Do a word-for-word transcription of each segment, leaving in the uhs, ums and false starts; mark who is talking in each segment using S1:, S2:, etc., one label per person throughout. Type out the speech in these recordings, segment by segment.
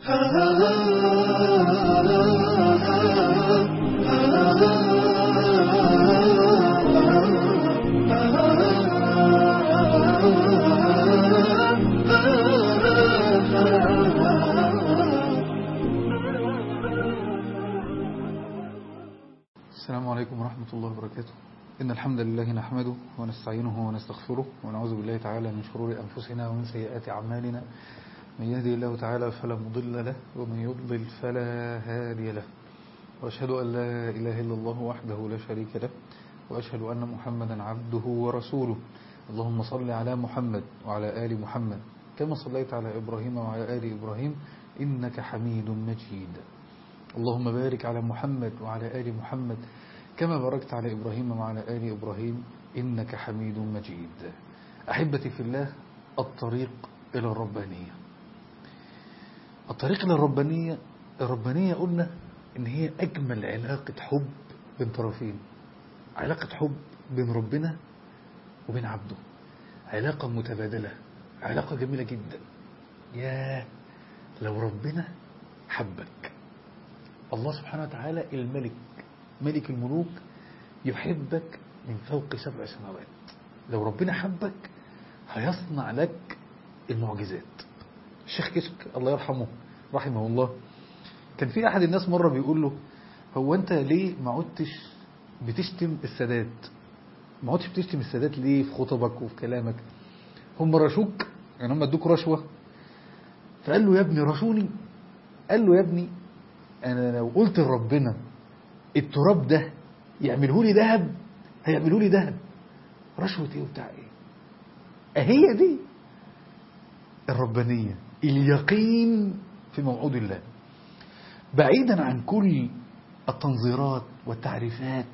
S1: السلام عليكم ورحمة الله وبركاته. إن الحمد لله نحمده ونستعينه ونستغفره ونعوذ بالله تعالى من شرور أنفسنا ومن سيئات أعمالنا. من يهدي الله تعالى فلا مضل له ومن يضلل فلا هادي له، وأشهد أن لا إله إلا الله وحده لا شريك له، وأشهد أن محمدا عبده ورسوله. اللهم صل على محمد وعلى آل محمد كما صليت على إبراهيم وعلى آل إبراهيم إنك حميد مجيد. اللهم بارك على محمد وعلى آل محمد كما باركت على إبراهيم وعلى آل إبراهيم إنك حميد مجيد. أحبتي في الله، الطريق إلى الربانية. الطريق إلى الربانية الربانية قلنا إن هي أجمل علاقة حب بين طرفين، علاقة حب بين ربنا وبين عبده، علاقة متبادلة، علاقة جميلة جدا. يا لو ربنا حبك، الله سبحانه وتعالى الملك ملك الملوك يحبك من فوق سبع سماوات. لو ربنا حبك هيصنع لك المعجزات. الشيخ كشك الله يرحمه رحمه الله كان في أحد الناس مرة بيقول له: هو أنت ليه ما عدتش بتشتم السادات؟ ما عدتش بتشتم السادات ليه في خطبك وفي كلامك؟ هم رشوك؟ يعني هم ادوك رشوة؟ فقال له: يا ابني رشوني. قال له: يا ابني أنا لو قلت لربنا التراب ده يعمله لي ذهب هيعمله لي ذهب. رشوة ايه وبتاع ايه؟ اهي دي الربانية، اليقين في موعود الله، بعيدا عن كل التنظيرات والتعريفات.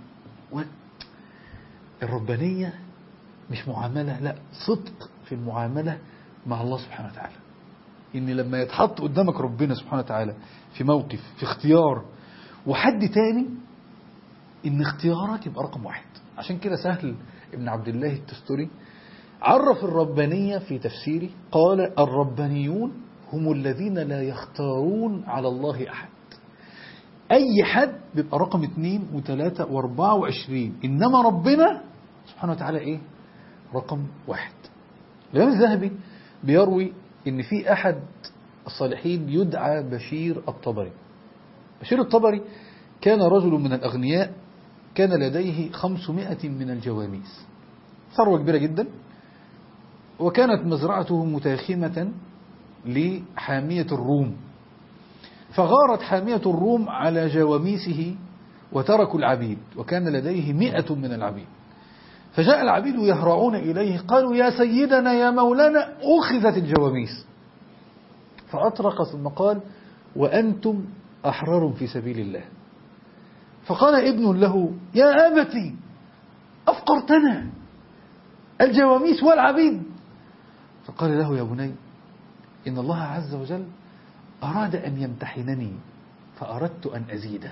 S1: الربانية مش معاملة، لا، صدق في المعاملة مع الله سبحانه وتعالى. ان لما يتحط قدامك ربنا سبحانه وتعالى في موقف، في اختيار، وحد تاني، ان اختيارك يبقى رقم واحد. عشان كده سهل ابن عبد الله التستري عرف الربانية في تفسيره، قال: الربانيون هم الذين لا يختارون على الله أحد. أي حد بيبقى رقم اثنين وثلاثة واربعة وعشرين، إنما ربنا سبحانه وتعالى إيه؟ رقم واحد. الإمام الذهبي بيروي إن في أحد الصالحين يدعى بشير الطبري. بشير الطبري كان رجل من الأغنياء، كان لديه خمسمائة من الجواميس، ثروة كبيرة جدا، وكانت مزرعته متاخمة لحامية الروم، فغارت حامية الروم على جواميسه وتركوا العبيد، وكان لديه مئة من العبيد. فجاء العبيد يهرعون إليه، قالوا: يا سيدنا يا مولانا أخذت الجواميس. فأطرق ثم قال: وأنتم أحرار في سبيل الله. فقال ابن له: يا أبتي أفقرتنا، الجواميس والعبيد. فقال له: يا بني، إن الله عز وجل أراد أن يمتحنني فأردت أن أزيده.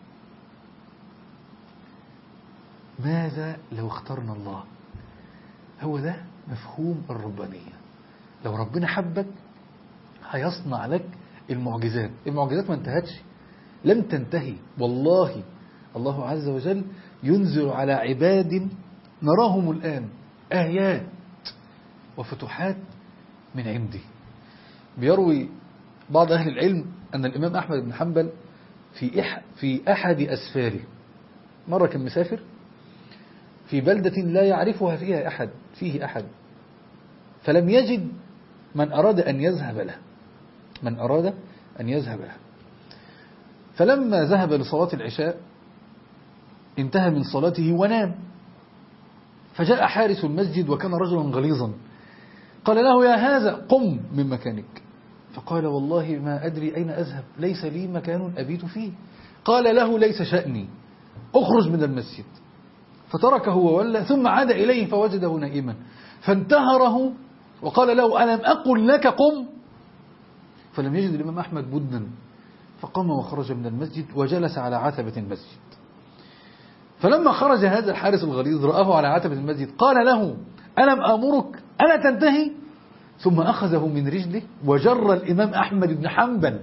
S1: ماذا لو اخترنا الله؟ هو ده مفهوم الربانية. لو ربنا حبك هيصنع لك المعجزات. المعجزات ما انتهتش، لم تنتهي والله. الله عز وجل ينزل على عباد نراهم الآن آيات وفتوحات من عنده. بيروي بعض أهل العلم أن الإمام أحمد بن حنبل في إح في أحد أسفاره مرة كان مسافر في بلدة لا يعرفها فيها أحد فيه أحد، فلم يجد من أراد أن يذهب له من أراد أن يذهب له فلما ذهب لصلاة العشاء انتهى من صلاته ونام. فجاء حارس المسجد وكان رجلا غليظا، قال له: يا هذا قم من مكانك. فقال: والله ما أدري أين أذهب، ليس لي مكان أبيت فيه. قال له: ليس شأني، أخرج من المسجد. فتركه وولى، ثم عاد إليه فوجده نائما، فانتهره وقال له: ألم أقل لك قم؟ فلم يجد الإمام أحمد بدا، فقام وخرج من المسجد وجلس على عتبة المسجد. فلما خرج هذا الحارس الغليظ رآه على عتبة المسجد، قال له: ألم آمرك ألا تنتهي؟ ثم أخذه من رجله وجر الإمام أحمد بن حنبل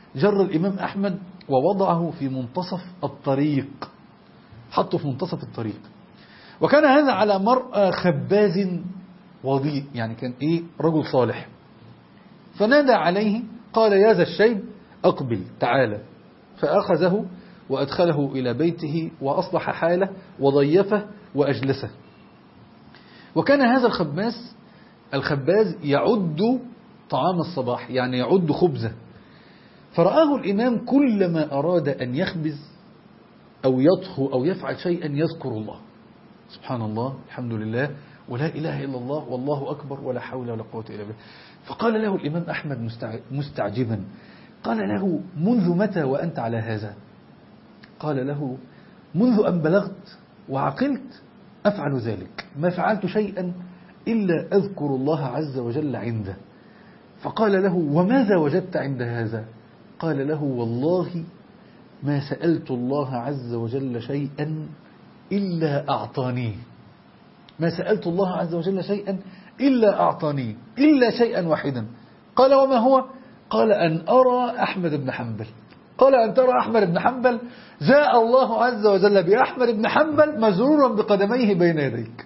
S1: جر الإمام أحمد ووضعه في منتصف الطريق، حطه في منتصف الطريق. وكان هذا على مرأى خباز وضيء، يعني كان إيه رجل صالح. فنادى عليه قال يا ذا الشيب أقبل تعالى، فأخذه وأدخله إلى بيته وأصلح حاله وضيفه وأجلسه. وكان هذا الخباز الخباز يعد طعام الصباح، يعني يعد خبزة. فرآه الإمام كلما أراد أن يخبز أو يطهو أو يفعل شيئا يذكر الله، سبحان الله الحمد لله ولا إله إلا الله والله أكبر ولا حول ولا قوة إلا بالله. فقال له الإمام أحمد مستعجبا، قال له منذ متى وأنت على هذا؟ قال له منذ أن بلغت وعقلت أفعل ذلك، ما فعلت شيئا إلا أذكر الله عز وجل عنده. فقال له وماذا وجدت عند هذا؟ قال له والله ما سألت الله عز وجل شيئا إلا أعطانيه، ما سألت الله عز وجل شيئا إلا أعطانيه، إلا شيئا واحدا. قال وما هو؟ قال أن أرى أحمد بن حنبل. قال أن ترى أحمد بن حنبل، جاء الله عز وجل بأحمد بن حنبل مزرورا بقدميه بين يديك.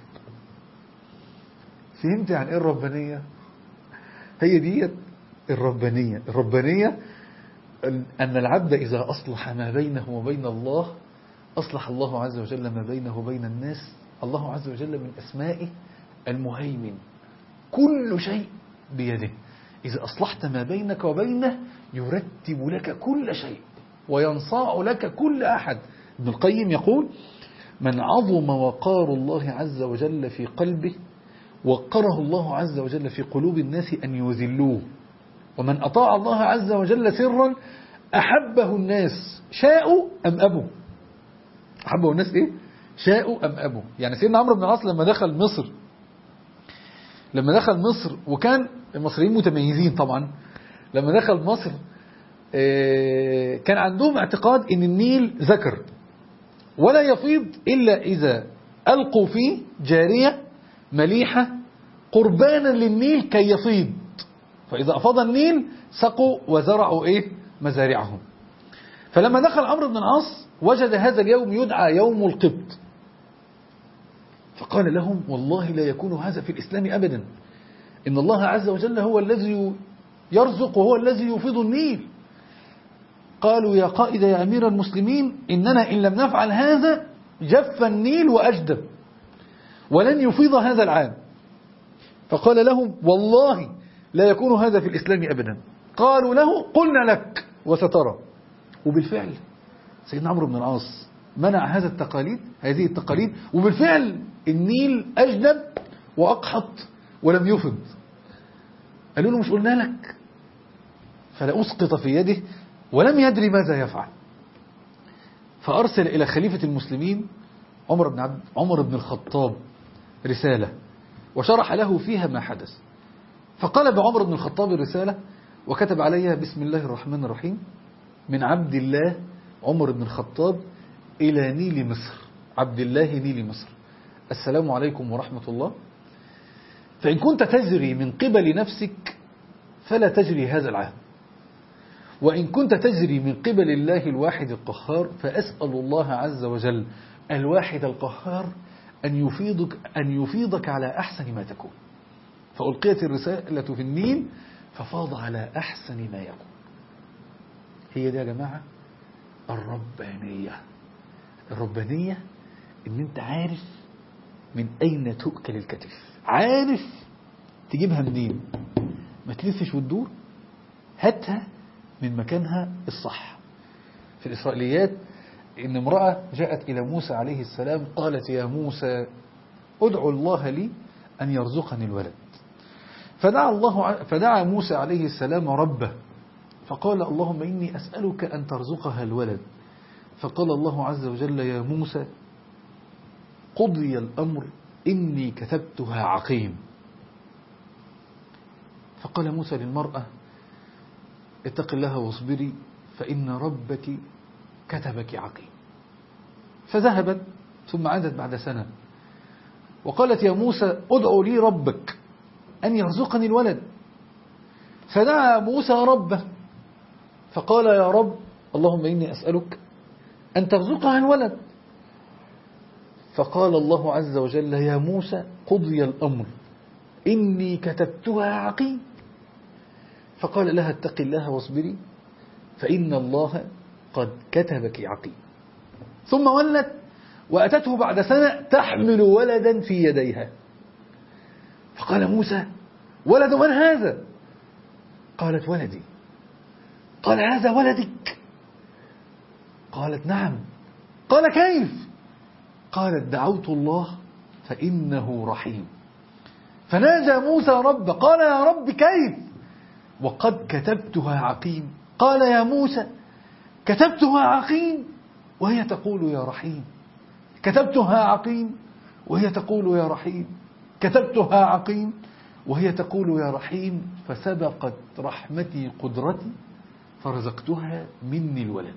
S1: فهمت يعني إيه الربانية؟ هي دي الربانية. الربانية أن العبد إذا أصلح ما بينه وبين الله أصلح الله عز وجل ما بينه وبين الناس. الله عز وجل من أسمائه المهيمن، كل شيء بيده. إذا أصلحت ما بينك وبينه يرتب لك كل شيء وينصاع لك كل أحد. ابن القيم يقول من عظم وقار الله عز وجل في قلبه وقره الله عز وجل في قلوب الناس أن يذلوه. ومن أطاع الله عز وجل سرا أحبه الناس شاءوا أم أبوا. أحبه الناس إيه؟ شاءوا أم أبوا. يعني سيدنا عمرو بن العاص لما دخل مصر لما دخل مصر وكان المصريين متميزين طبعا، لما دخل مصر كان عندهم اعتقاد ان النيل ذكر ولا يفيض إلا إذا ألقوا فيه جارية مليحة قربانا للنيل كي يفيض، فإذا أفاض النيل سقوا وزرعوا إيه مزارعهم. فلما دخل عمرو بن العاص وجد هذا اليوم يدعى يوم القبط، فقال لهم والله لا يكون هذا في الإسلام أبدا، إن الله عز وجل هو الذي يرزق وهو الذي يفيض النيل. قالوا يا قائد يا أمير المسلمين إننا إن لم نفعل هذا جف النيل وأجدب ولن يفيض هذا العام. فقال لهم والله لا يكون هذا في الإسلام أبدا. قالوا له قلنا لك وسترى. وبالفعل سيدنا عمرو بن العاص منع هذا التقاليد هذه التقاليد، وبالفعل النيل أجدب وأقحط ولم يفض. قالوا له مش قلنا لك؟ فلأسقط في يده ولم يدري ماذا يفعل. فأرسل إلى خليفة المسلمين عمر بن عبد عمر بن الخطاب رسالة وشرح له فيها ما حدث. فقال بعمر بن الخطاب الرسالة وكتب عليها بسم الله الرحمن الرحيم من عبد الله عمر بن الخطاب إلى نيل مصر، عبد الله نيل مصر، السلام عليكم ورحمة الله. فإن كنت تجري من قبل نفسك فلا تجري هذا العام، وإن كنت تجري من قبل الله الواحد القهار فأسأل الله عز وجل الواحد القهار أن يفيضك, أن يفيضك على أحسن ما تكون. فألقيت الرسالة في النيل ففاض على أحسن ما يكون. هي دي يا جماعة الربانية. الربانية إن أنت عارف من أين تؤكل الكتف، عارف تجيبها منين، ما تلفش وتدور، هاتها من مكانها الصح. في الإسرائيليات إن امرأة جاءت إلى موسى عليه السلام قالت يا موسى ادعو الله لي أن يرزقني الولد. فدعا, الله فدعا موسى عليه السلام ربه فقال اللهم إني أسألك أن ترزقها الولد. فقال الله عز وجل يا موسى قضي الأمر إني كتبتها عقيم. فقال موسى للمرأة اتق الله واصبري فإن ربك كتبك عقيم. فذهبت ثم عادت بعد سنة وقالت يا موسى ادعو لي ربك أن يرزقني الولد. فدعا موسى ربه فقال يا رب اللهم إني أسألك أن ترزقها الولد. فقال الله عز وجل يا موسى قضي الأمر إني كتبتها عقيم. فقال لها اتق الله واصبري فإن الله قد كتبك عقيم. ثم ولت وأتته بعد سنة تحمل ولدا في يديها. فقال موسى ولد من هذا؟ قالت ولدي. قال هذا ولدك؟ قالت نعم. قال كيف؟ قالت دعوت الله فإنه رحيم. فناجى موسى رب قال يا رب كيف وقد كتبتها عقيم؟ قال يا موسى كتبتها عقيم وهي تقول يا رحيم، كتبتها عقيم وهي تقول يا رحيم، كتبتها عقيم وهي تقول يا رحيم، فسبقت رحمتي قدرتي فرزقتها مني الولد.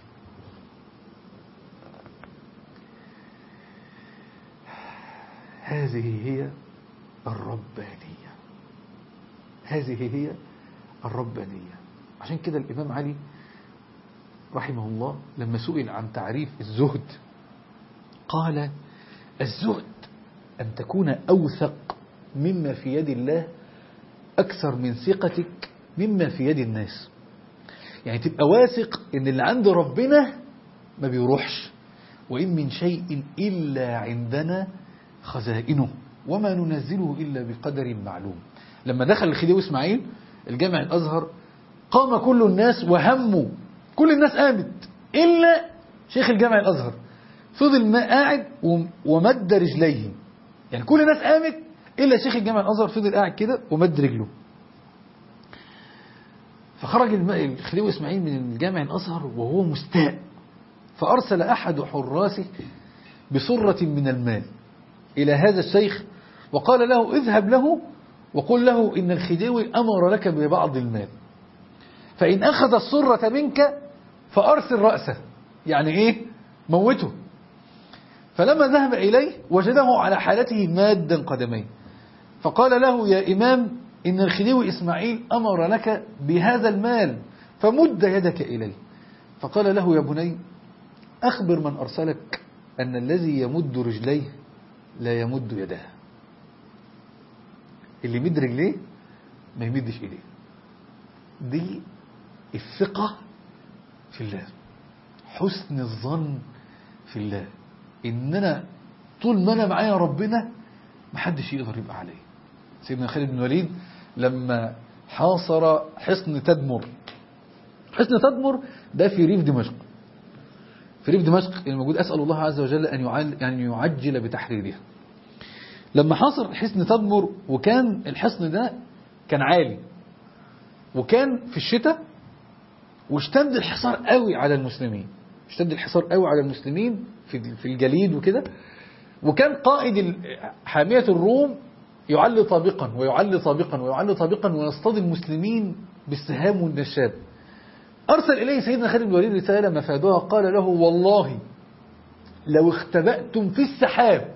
S1: هذه هي الربانية، هذه هي الربانية. عشان كده الإمام علي رحمه الله لما سئل عن تعريف الزهد قال الزهد أن تكون أوثق مما في يد الله أكثر من ثقتك مما في يد الناس. يعني تبقى واثق إن اللي عند ربنا ما بيروحش، وإن من شيء إلا عندنا خزائنه وما ننزله إلا بقدر معلوم. لما دخل الخديوي إسماعيل الجامع الأزهر قام كل الناس وهموا، كل الناس قامت إلا شيخ الجامع الأزهر، فضل ما قاعد ومد رجليه. يعني كل الناس قامت إلا شيخ الجامع الأزهر فضل قاعد كده ومد رجله. فخرج الخديوي إسماعيل من الجامع الأزهر وهو مستاء، فأرسل أحد حراسه بصرة من المال إلى هذا الشيخ وقال له اذهب له وقل له إن الخديوي أمر لك ببعض المال، فإن أخذ الصرة منك فأرسل رأسه، يعني إيه موته. فلما ذهب إليه وجده على حالته مادا قدميه، فقال له يا إمام إن الخديوي إسماعيل أمر لك بهذا المال فمد يدك إليه. فقال له يا بني أخبر من أرسلك أن الذي يمد رجليه لا يمد يده. اللي يمد رجليه ما يمدش إيديه. دي الثقة في الله، حسن الظن في الله، إن أنا طول ما أنا معايا ربنا محدش يقدر يبقى عليه. سيدنا خالد بن الوليد لما حاصر حصن تدمر، حصن تدمر ده في ريف دمشق، في ريف دمشق الموجود، أسأل الله عز وجل أن يعجل بتحريرها. لما حاصر حصن تدمر وكان الحصن ده كان عالي وكان في الشتاء واشتد الحصار قوي على المسلمين، اشتد الحصار قوي على المسلمين في في الجليد وكده، وكان قائد حامية الروم يعلي طابقا ويعلي طابقا ويعلي طابقا ويصطاد المسلمين بالسهام والنشاب. أرسل إليه سيدنا خالد بن الوليد رسالة مفادها قال له والله لو اختبأتم في السحاب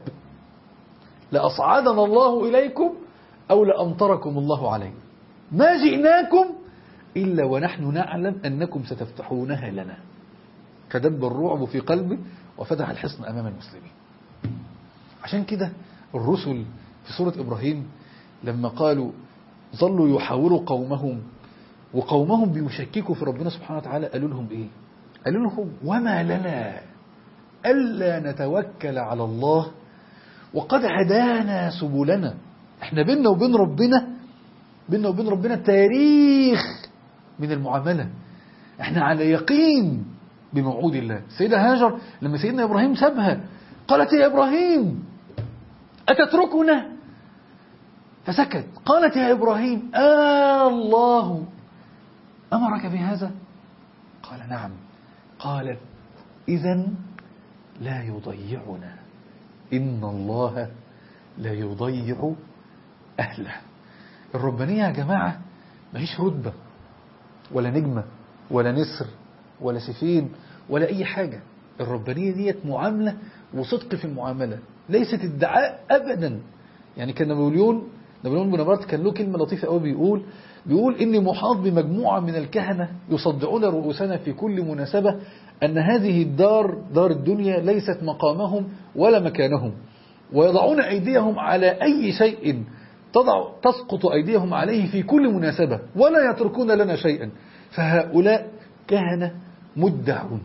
S1: لأصعدنا الله إليكم أو لأمطركم الله عليه، ما جئناكم إلا ونحن نعلم أنكم ستفتحونها لنا. فدب الرعب في قلبه وفتح الحصن أمام المسلمين. عشان كده الرسل في سورة إبراهيم لما قالوا ظلوا يحاوروا قومهم وقومهم بيشككوا في ربنا سبحانه وتعالى، قالوا لهم إيه؟ قالوا لهم وما لنا ألا نتوكل على الله وقد هدانا سبلنا. احنا بيننا وبين ربنا بيننا وبين ربنا تاريخ من المعاملة، احنا على يقين بموعود الله. سيدة هاجر لما سيدنا إبراهيم سابها قالت يا إبراهيم أتتركنا؟ فسكت. قالت يا إبراهيم آه الله أمرك بهذا؟ قال نعم. قالت إذن لا يضيعنا، إن الله لا يضيع أهله. الربانية يا جماعة ماهيش رتبة ولا نجمة ولا نسر ولا سفين ولا أي حاجة. الربانية ديت معاملة وصدق في المعاملة، ليست ادعاء أبدا. يعني كان نابليون نابليون بونابرت كان له كلمة لطيفة قوي بيقول بيقول إني محاط بمجموعة من الكهنة يصدعون رؤوسنا في كل مناسبة أن هذه الدار دار الدنيا ليست مقامهم ولا مكانهم، ويضعون أيديهم على أي شيء تضع تسقط أيديهم عليه في كل مناسبة ولا يتركون لنا شيئا، فهؤلاء كهنة مدعون.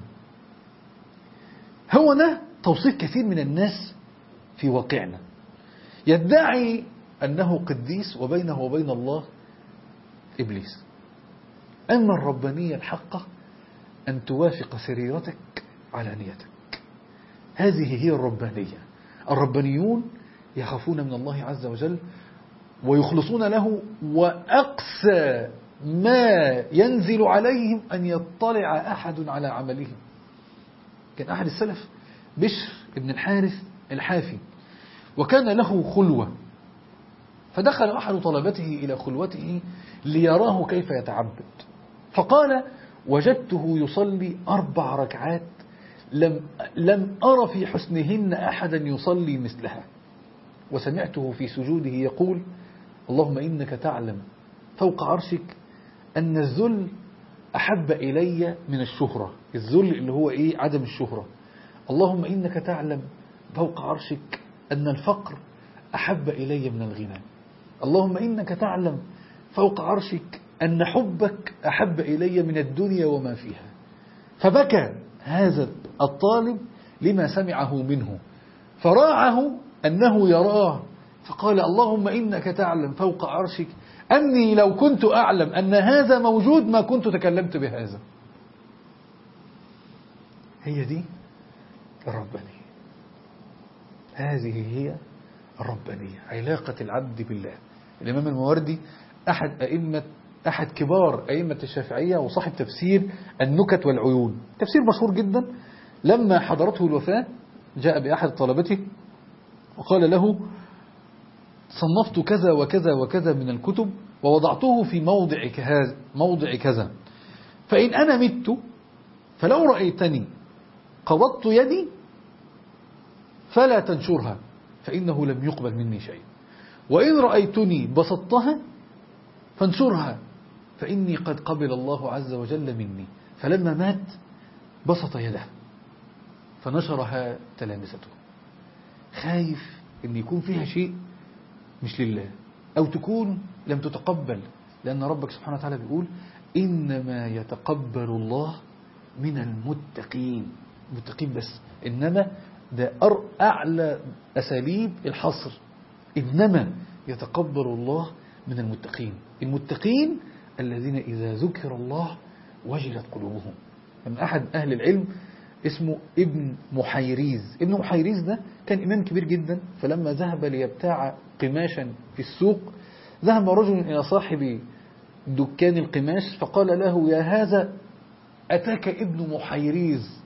S1: هو ده توصيف كثير من الناس في واقعنا، يدعي أنه قديس وبينه وبين الله إبليس. أما الربانية الحقة أن توافق سريرتك على نيتك، هذه هي الربانية. الربانيون يخافون من الله عز وجل ويخلصون له، وأقسى ما ينزل عليهم أن يطلع أحد على عملهم. كان أحد السلف بشر ابن الحارث الحافي، وكان له خلوة، فدخل أحد طلبته إلى خلوته ليراه كيف يتعبد، فقال: وجدته يصلي أربع ركعات لم, لم أر في حسنهن أحدا يصلي مثلها، وسمعته في سجوده يقول: اللهم إنك تعلم فوق عرشك أن الذل أحب إلي من الشهرة. الذل اللي هو إيه؟ عدم الشهرة. اللهم إنك تعلم فوق عرشك أن الفقر أحب إلي من الغنى. اللهم إنك تعلم فوق عرشك أن حبك أحب إلي من الدنيا وما فيها. فبكى هذا الطالب لما سمعه منه، فراعه أنه يراه، فقال: اللهم إنك تعلم فوق عرشك أني لو كنت أعلم أن هذا موجود ما كنت تكلمت بهذا. هي دي الربانية، هذه هي الربانية، علاقة العبد بالله. الإمام الماوردي أحد أئمة أحد كبار أئمة الشافعية وصاحب تفسير النكت والعيون، تفسير مشهور جدا. لما حضرته الوفاة جاء بأحد طلبته وقال له: صنفت كذا وكذا وكذا من الكتب ووضعته في موضع كذا موضع كذا، فإن أنا مت فلو رأيتني قبضت يدي فلا تنشرها فإنه لم يقبل مني شيء، وإن رأيتني بسطتها فانشرها فإني قد قبل الله عز وجل مني. فلما مات بسط يده فنشرها تلامسته، خايف أن يكون فيها شيء مش لله، أو تكون لم تتقبل، لأن ربك سبحانه وتعالى بيقول: إنما يتقبل الله من المتقين. المتقين بس، إنما ده أعلى أساليب الحصر، إنما يتقبل الله من المتقين. المتقين الذين إذا ذكر الله وجلت قلوبهم. من أحد أهل العلم اسمه ابن محيريز. ابن محيريز ده كان إمام كبير جدا، فلما ذهب ليبتاع قماشا في السوق ذهب رجل إلى صاحب دكان القماش فقال له: يا هذا أتاك ابن محيريز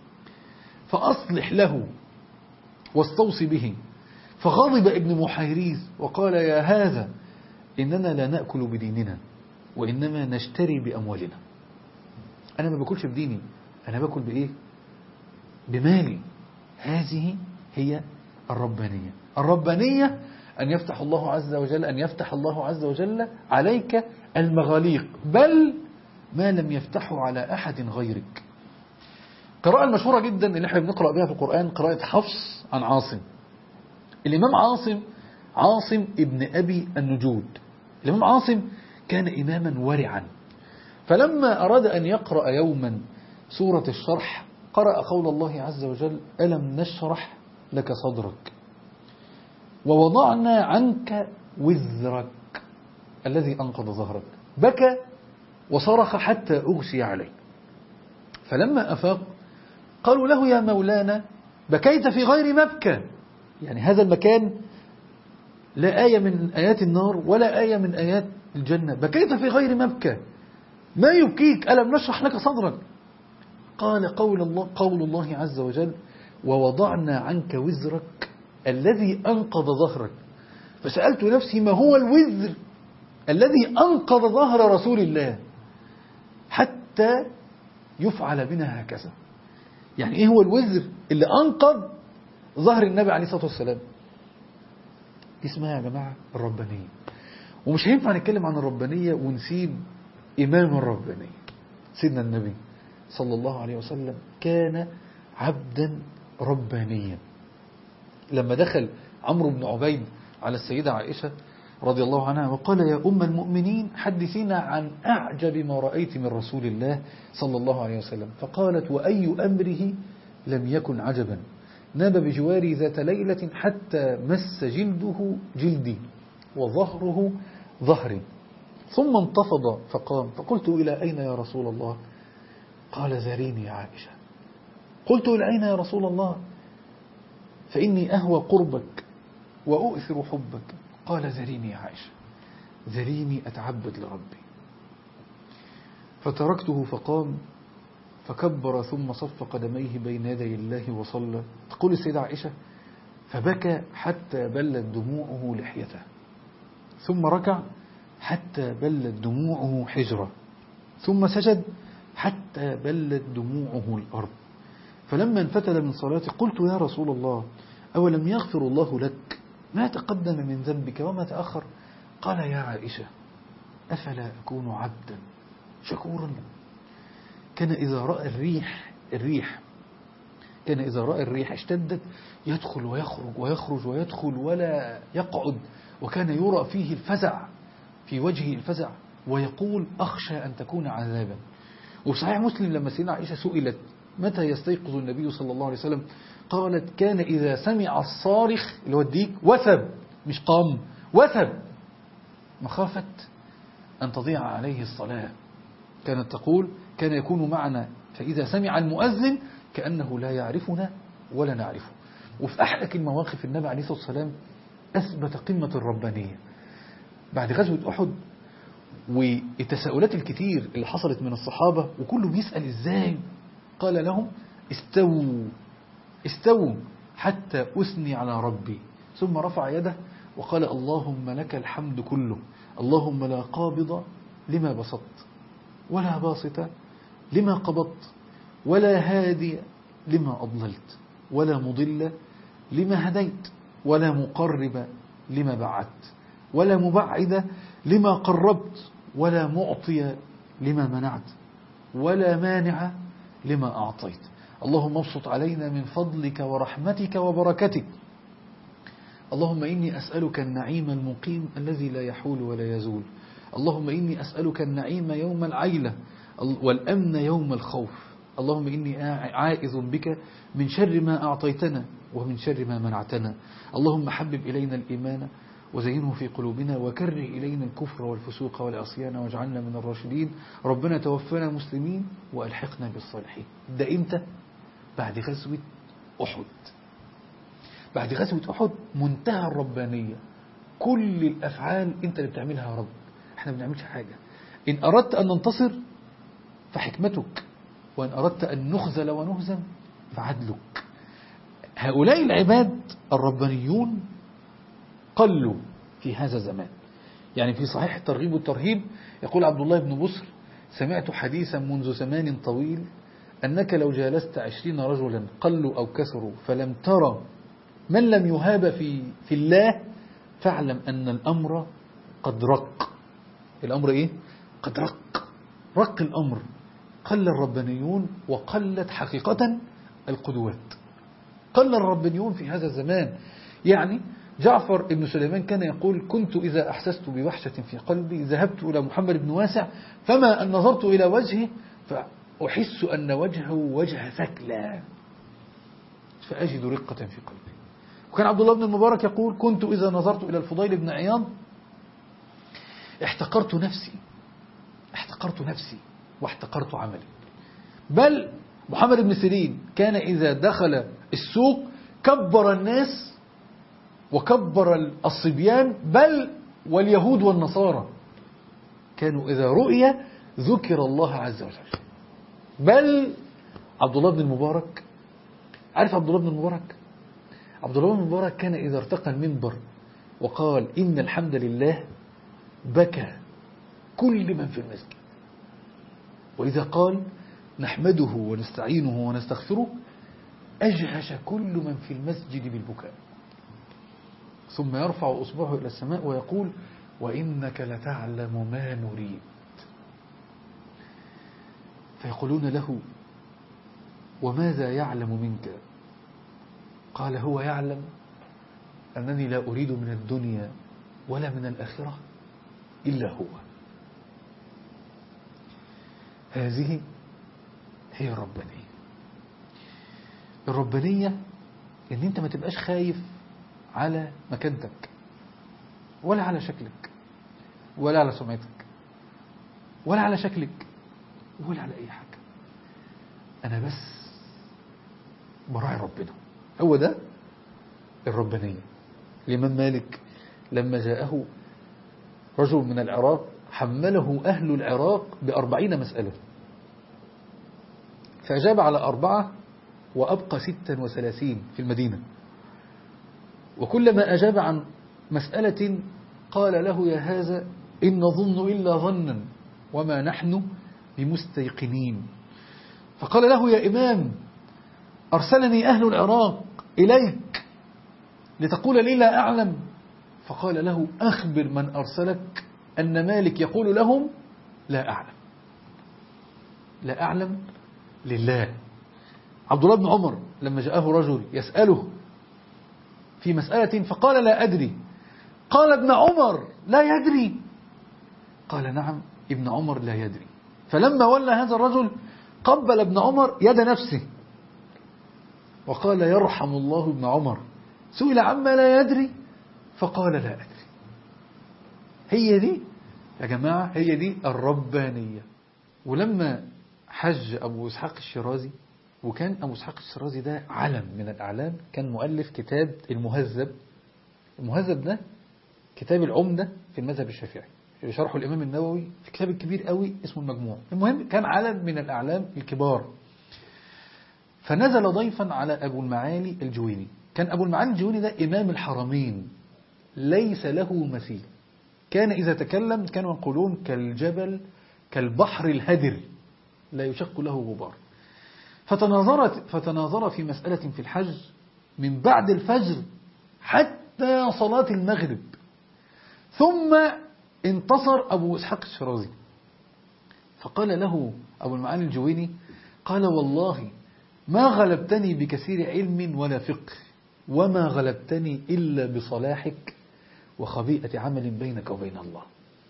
S1: فأصلح له واستوصي به. فغضب ابن محيريز وقال: يا هذا إننا لا نأكل بديننا وإنما نشتري بأموالنا. أنا ما باكلش بديني، أنا باكل بإيه؟ بمالي. هذه هي الربانية. الربانية أن يفتح الله عز وجل أن يفتح الله عز وجل عليك المغاليق، بل ما لم يفتحه على أحد غيرك. قراءة المشهورة جدا اللي احنا بنقرأ بها في القرآن قراءة حفص عن عاصم. الإمام عاصم عاصم ابن أبي النجود. الإمام عاصم كان إماما ورعا، فلما أراد أن يقرأ يوما سورة الشرح قرأ قول الله عز وجل: ألم نشرح لك صدرك ووضعنا عنك وزرك الذي أنقض ظهرك. بكى وصرخ حتى أغشي عليه، فلما أفاق قالوا له: يا مولانا بكيت في غير مبكى، يعني هذا المكان لا آية من آيات النار ولا آية من آيات الجنة، بكيت في غير مبكى، ما يبكيك؟ ألم نشرح لك صدرك؟ قال: قول الله, قول الله عز وجل: ووضعنا عنك وزرك الذي أنقض ظهرك. فسألت نفسي: ما هو الوزر الذي أنقض ظهر رسول الله حتى يفعل بنا هكذا؟ يعني إيه هو الوزر اللي أنقض ظهر النبي عليه الصلاة والسلام؟ اسمها يا جماعة الربانية. ومش هينفع نتكلم عن الربانية ونسيب إمام الربانية سيدنا النبي صلى الله عليه وسلم. كان عبدا ربانيا. لما دخل عمرو بن عبيد على السيدة عائشة رضي الله عنها وقال يا أم المؤمنين حدثينا عن أعجب ما رأيت من رسول الله صلى الله عليه وسلم، فقالت وأي أمره لم يكن عجبا، نام بجواري ذات ليلة حتى مس جلده جلدي وظهره ظهري، ثم انتفض فقام، فقلت إلى أين يا رسول الله؟ قال ذريني يا عائشة. قلت إلى أين يا رسول الله؟ فإني أهوى قربك وأؤثر حبك. قال ذريني يا عائشة، ذريني أتعبد لربي. فتركته فقام فكبر ثم صف قدميه بين يدي الله وصلى. تقول السيدة عائشة فبكى حتى بلت دموعه لحيته، ثم ركع حتى بلت دموعه حجرة، ثم سجد حتى بلت دموعه الأرض. فلما انفتل من صلاته قلت يا رسول الله أولم يغفر الله لك ما تقدم من ذنبك وما تأخر؟ قال يا عائشة أفلا أكون عبدا شكورا. كان إذا رأى الريح الريح كان إذا رأى الريح اشتدت يدخل ويخرج ويخرج ويدخل ولا يقعد، وكان يرى فيه الفزع في وجهه الفزع، ويقول أخشى أن تكون عذابا. وصحيح مسلم لما سيدنا عائشة سئلت متى يستيقظ النبي صلى الله عليه وسلم قالت كان إذا سمع الصارخ اللي هو الديك وثب، مش قام، وثب مخافة أن تضيع عليه الصلاة. كانت تقول كان يكون معنا فإذا سمع المؤذن كأنه لا يعرفنا ولا نعرفه. وفي أحلك المواقف النبي عليه الصلاة والسلام أثبت قمة الربانية بعد غزوة أحد، والتساؤلات الكتير اللي حصلت من الصحابة وكله بيسأل إزاي، قال لهم استووا استووا حتى أثني على ربي، ثم رفع يده وقال اللهم لك الحمد كله، اللهم لا قابض لما بسطت ولا باسط لما قبضت ولا هادي لما أضللت ولا مضل لما هديت ولا مقرب لما بعدت ولا مبعد لما قربت ولا معطي لما منعت ولا مانع لما أعطيت. اللهم ابسط علينا من فضلك ورحمتك وبركتك. اللهم إني أسألك النعيم المقيم الذي لا يحول ولا يزول. اللهم إني أسألك النعيم يوم العيلة والأمن يوم الخوف. اللهم إني عائذ بك من شر ما أعطيتنا ومن شر ما منعتنا. اللهم حبب إلينا الإيمان وزينه في قلوبنا وكره إلينا الكفر والفسوق والعصيان واجعلنا من الراشدين. ربنا توفنا مسلمين وألحقنا بالصالحين. ده إمتى؟ بعد غزوة أحد. بعد غزوة أحد منتهى الربانية، كل الأفعال أنت اللي بتعملها يا رب، احنا ما بنعملش حاجة. إن أردت أن ننتصر فحكمتك، وإن أردت أن نخذل ونهزم فعدلك. هؤلاء العباد الربانيون قلوا في هذا الزمان. يعني في صحيح الترغيب والترهيب يقول عبد الله بن بصر سمعت حديثا منذ زمان طويل أنك لو جالست عشرين رجلا قلوا أو كسروا فلم ترى من لم يهاب في, في الله فاعلم أن الأمر قد رق. الأمر إيه؟ قد رق رق الأمر. قل الربانيون وقلت حقيقة القدوات. قل الربانيون في هذا الزمان. يعني جعفر بن سليمان كان يقول كنت إذا أحسست بوحشة في قلبي ذهبت إلى محمد بن واسع فما أن نظرت إلى وجهه فأحس أن وجهه وجه ثكلى فأجد رقة في قلبي. وكان عبد الله بن المبارك يقول كنت إذا نظرت إلى الفضيل بن عياض احتقرت نفسي احتقرت نفسي واحتقرت عملي. بل محمد بن سيرين كان إذا دخل السوق كبر الناس وكبر الصبيان بل واليهود والنصارى كانوا إذا رؤي ذكر الله عز وجل. بل عبد الله بن المبارك، عارف عبد الله بن المبارك؟ عبد الله بن المبارك كان إذا ارتقى المنبر وقال إن الحمد لله بكى كل من في المسجد، وإذا قال نحمده ونستعينه ونستغفره أجهش كل من في المسجد بالبكاء، ثم يرفع أصبعه إلى السماء ويقول وإنك لتعلم ما نريد. فيقولون له وماذا يعلم منك؟ قال هو يعلم أنني لا أريد من الدنيا ولا من الآخرة إلا هو. هذه هي الربانية. الربانية إن أنت ما تبقاش خايف على مكانتك ولا على شكلك ولا على سمعتك ولا على شكلك ولا على أي حاجة. أنا بس براعي ربنا. هو ده الربانية. الإمام مالك لما جاءه رجل من العراق حمله أهل العراق بأربعين مسألة، فأجاب على أربعة وأبقى ستا وثلاثين في المدينة، وكلما أجاب عن مسألة قال له يا هذا إن نظن إلا ظنا وما نحن بمستيقنين. فقال له يا إمام أرسلني أهل العراق إليك لتقول لي لا أعلم. فقال له أخبر من أرسلك أن مالك يقول لهم لا أعلم. لا أعلم لله. عبد الله بن عمر لما جاءه رجل يسأله في مسألة فقال لا أدري، قال ابن عمر لا يدري؟ قال نعم ابن عمر لا يدري. فلما ولى هذا الرجل قبل ابن عمر يد نفسه وقال يرحم الله ابن عمر، سئل عما لا يدري فقال لا أدري. هي دي يا جماعة، هي دي الربانية. ولما حج أبو إسحاق الشيرازي، وكان أبو إسحاق الشيرازي ده علم من الأعلام، كان مؤلف كتاب المهذب. المهذب ده كتاب العمدة في المذهب الشافعي اللي شرحه الإمام النووي في كتاب كبير قوي اسمه المجموع. المهم كان علم من الأعلام الكبار. فنزل ضيفا على أبو المعالي الجويني. كان أبو المعالي الجويني ده إمام الحرمين ليس له مثيل. كان إذا تكلم كانوا يقولون كالجبل كالبحر الهدر لا يشق له غبار. فتناظرت فتناظر في مسألة في الحج من بعد الفجر حتى صلاة المغرب، ثم انتصر أبو إسحاق الشيرازي. فقال له أبو المعالي الجويني قال والله ما غلبتني بكثير علم ولا فقه، وما غلبتني إلا بصلاحك وخبيئة عمل بينك وبين الله.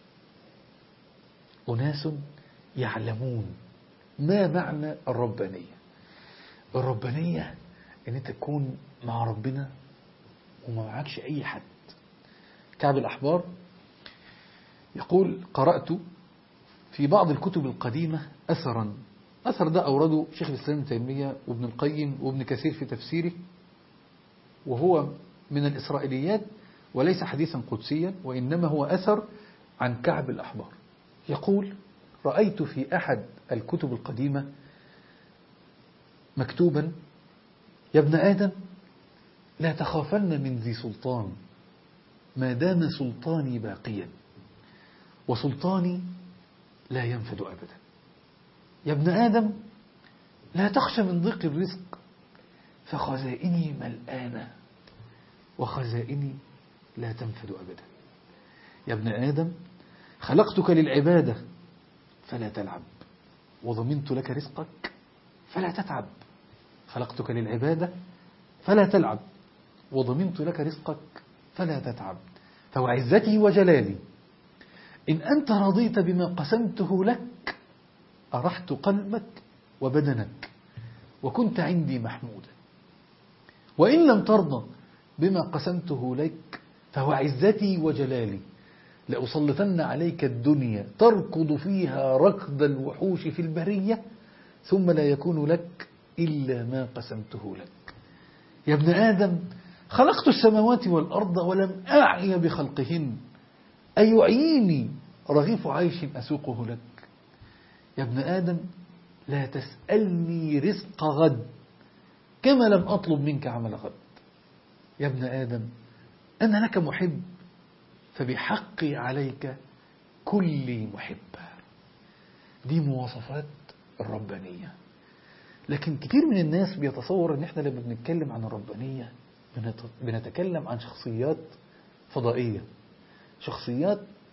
S1: أناس يعلمون ما معنى الربانية. الربانية ان انت تكون مع ربنا وما معكش اي حد. كعب الأحبار يقول قرأت في بعض الكتب القديمة أثرا، أثر ده أورده شيخ الإسلام ابن تيمية وابن القيم وابن كثير في تفسيره، وهو من الإسرائيليات وليس حديثا قدسيا، وإنما هو أثر عن كعب الأحبار. يقول رأيت في أحد الكتب القديمة مكتوبا يا ابن آدم لا تخافن من ذي سلطان ما دام سلطاني باقيا، وسلطاني لا ينفد أبدا. يا ابن آدم لا تخشى من ضيق الرزق فخزائني ملآنة وخزائني لا تنفد أبدا. يا ابن آدم خلقتك للعبادة فلا تلعب، وضمنت لك رزقك فلا تتعب. خلقتك للعبادة فلا تلعب، وضمنت لك رزقك فلا تتعب. فوعزتي وجلالي إن أنت رضيت بما قسمته لك أرحت قلبك وبدنك وكنت عندي محمودا، وإن لم ترضى بما قسمته لك فوعزتي وجلالي لأسلطن عليك الدنيا تركض فيها ركض الوحوش في البرية ثم لا يكون لك إلا ما قسمته لك. يا ابن آدم خلقت السماوات والأرض ولم أعي بخلقهن أيعيني رغيف عيش أسوقه لك. يا ابن آدم لا تسألني رزق غد كما لم أطلب منك عمل غد. يا ابن آدم أنا لك محب فبحقي عليك كلي محبا. دي مواصفات الربانية. لكن كتير من الناس بيتصور ان احنا لما بنتكلم عن الربانية بنتكلم عن شخصيات فضائية، شخصيات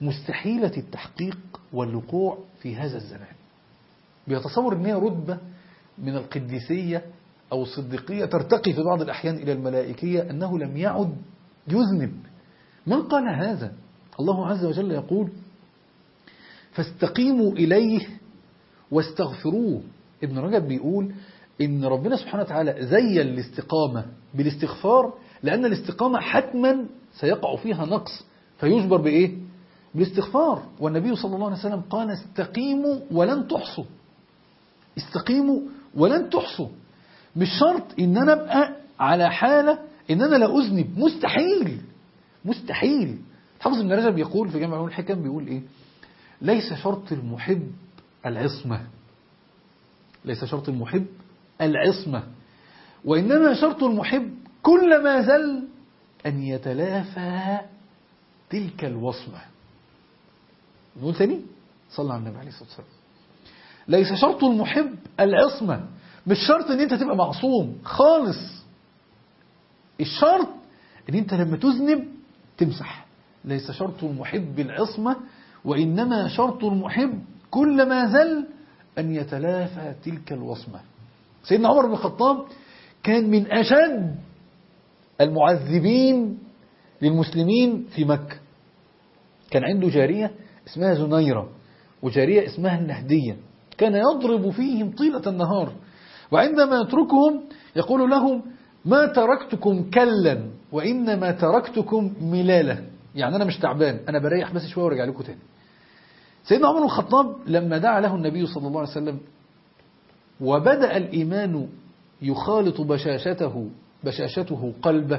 S1: مستحيلة التحقيق والوقوع في هذا الزمان. بيتصور أنها رتبة من القديسية أو الصديقية ترتقي في بعض الأحيان إلى الملائكية، أنه لم يعد يذنب. من قال هذا؟ الله عز وجل يقول فاستقيموا إليه واستغفروه. ابن رجب بيقول إن ربنا سبحانه وتعالى زي الاستقامة بالاستغفار، لأن الاستقامة حتما سيقع فيها نقص فيجبر بإيه؟ بالاستغفار. والنبي صلى الله عليه وسلم قال استقيموا ولن تحصوا. استقيموا ولن تحصوا. مش شرط إن أنا أبقى على حالة إن أنا لا أذنب، مستحيل مستحيل. حافظ ابن رجب يقول في جامع الحكم بيقول إيه؟ ليس شرط المحب العصمة، ليس شرط المحب العصمة، وإنما شرط المحب كل ما زل أن يتلافى تلك الوصمة. نقول ثاني صلى على النبي عليه الصلاة والسلام. ليس شرط المحب العصمة، مش شرط ان انت تبقى معصوم خالص. الشرط ان انت لما تذنب تمسح. ليس شرط المحب العصمة، وإنما شرط المحب كل ما زل أن يتلافى تلك الوصمة. سيدنا عمر بن الخطاب كان من أشد المعذبين للمسلمين في مكة. كان عنده جارية اسمها زنيرة وجارية اسمها النهدية، كان يضرب فيهم طيلة النهار، وعندما يتركهم يقول لهم ما تركتكم كلا وإنما تركتكم ملالة، يعني أنا مش تعبان، أنا بريح بس شوية وارجع لكم تاني. سيدنا عمر بن الخطاب لما دعا له النبي صلى الله عليه وسلم وبدأ الإيمان يخالط بشاشته بشاشته قلبه،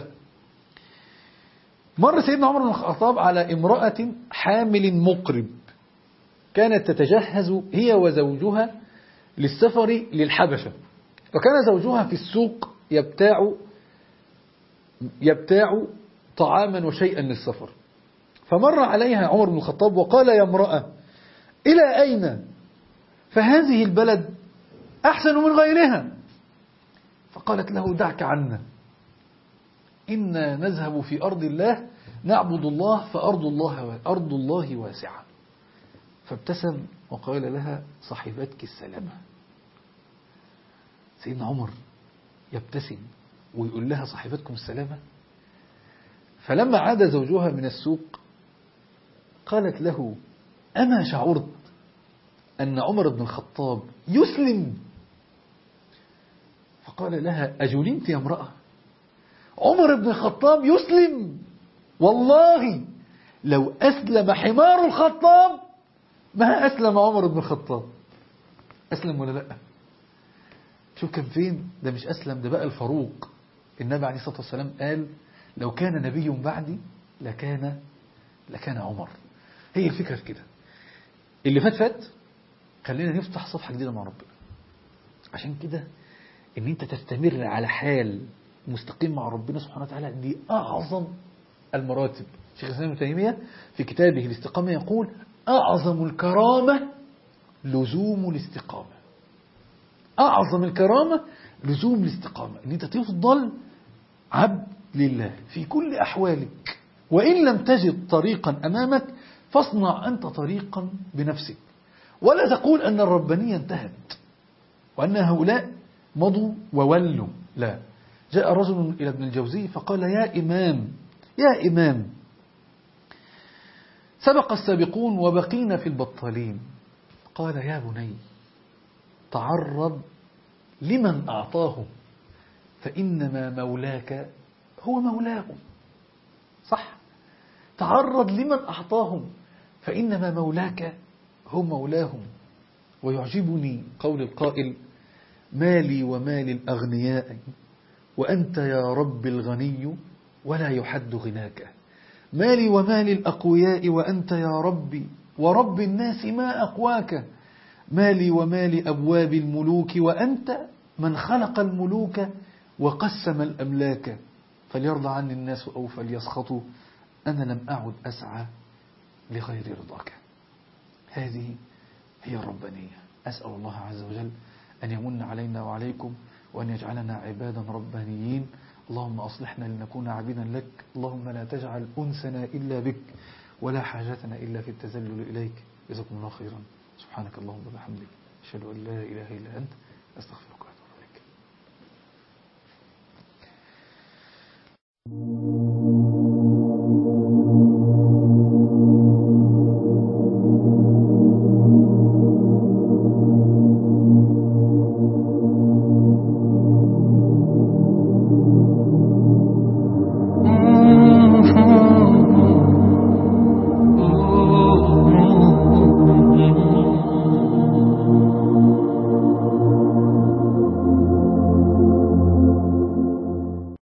S1: مر سيدنا عمر بن الخطاب على امرأة حامل مقرب كانت تتجهز هي وزوجها للسفر للحبشة، وكان زوجها في السوق يبتاع يبتاع طعاما وشيئا للسفر. فمر عليها عمر بن الخطاب وقال يا امرأة إلى أين؟ فهذه البلد أحسن من غيرها. فقالت له دعك عنا، إنا نذهب في أرض الله نعبد الله فأرض الله أرض الله واسعة. فابتسم وقال لها صاحبتك السلامة. سيدنا عمر يبتسم ويقول لها صاحبتكم السلامة. فلما عاد زوجها من السوق قالت له أما شعرت أن عمر بن الخطاب يسلم؟ فقال لها أجلنت يا امرأة، عمر بن الخطاب يسلم؟ والله لو أسلم حمار الخطاب ما أسلم عمر بن الخطاب. أسلم ولا لا؟ شوف كان فين؟ ده مش أسلم، ده بقى الفاروق. النبي عليه الصلاة والسلام قال لو كان نبي بعدي لكان لكان عمر. هي الفكرة في كده. اللي فات فات، خلينا نفتح صفحة جديدة مع ربنا. عشان كده ان انت تستمر على حال مستقيم مع ربنا سبحانه وتعالى دي أعظم المراتب. شيخ الإسلام ابن تيمية في كتابه الاستقامة يقول أعظم الكرامة لزوم الاستقامة. أعظم الكرامة لزوم الاستقامة، ان انت تفضل عبد لله في كل أحوالك، وإن لم تجد طريقا أمامك فاصنع أنت طريقا بنفسك، ولا تقول أن الربانية انتهت وأن هؤلاء مضوا وولوا. لا، جاء رجل إلى ابن الجوزي فقال يا إمام يا إمام سبق السابقون وبقينا في البطالين. قال يا بني تعرض لمن أعطاهم فإنما مولاك هو مولاهم. صح، تعرض لمن أعطاهم فإنما مولاك هو مولاهم. ويعجبني قول القائل مالي ومال الأغنياء وأنت يا رب الغني ولا يحد غناك، مالي ومال الأقوياء وأنت يا ربي ورب الناس ما أقواك، مالي ومال أبواب الملوك وأنت من خلق الملوك وقسم الأملاك، فليرضى عني الناس أو فليسخطوا أنا لم أعد أسعى لغير رضاك. هذه هي الربانية. أسأل الله عز وجل أن يمن علينا وعليكم وأن يجعلنا عبادا ربانيين. اللهم أصلحنا لنكون عبيدا لك، اللهم لا تجعل أنسنا إلا بك، ولا حاجتنا إلا في التذلل إليك. جزاكم الله خيرا. سبحانك اللهم وبحمدك أشهد أن لا إله إلا أنت أستغفرك.